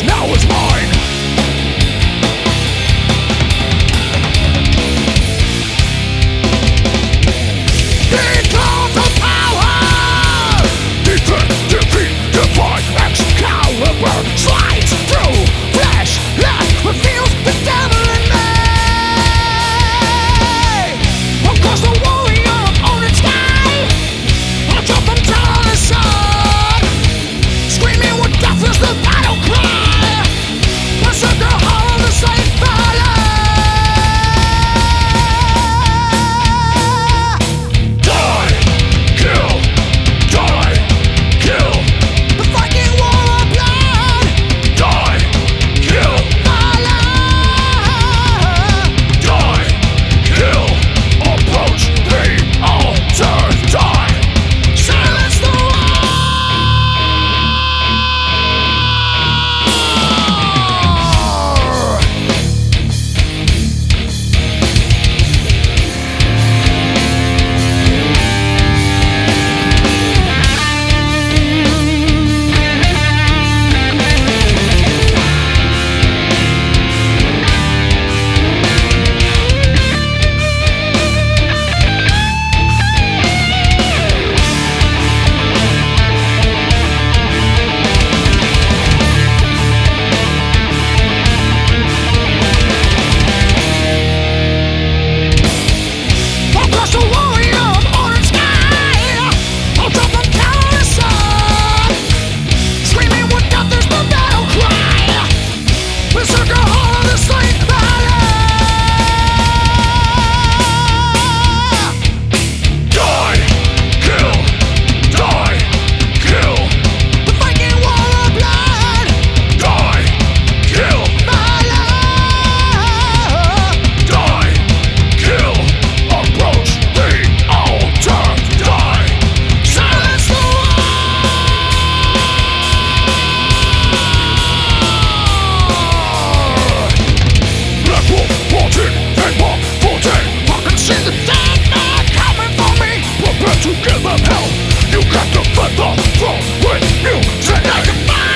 now is mine. Because of power, defeat, divine Excalibur slides through flesh that reveals the devil in me. Across the warrior of orange sky, I jump from tower to sun, screaming with death is the battle cry. Berserker hollow the same fire. To give them hell, you got to fight the throne with you tonight.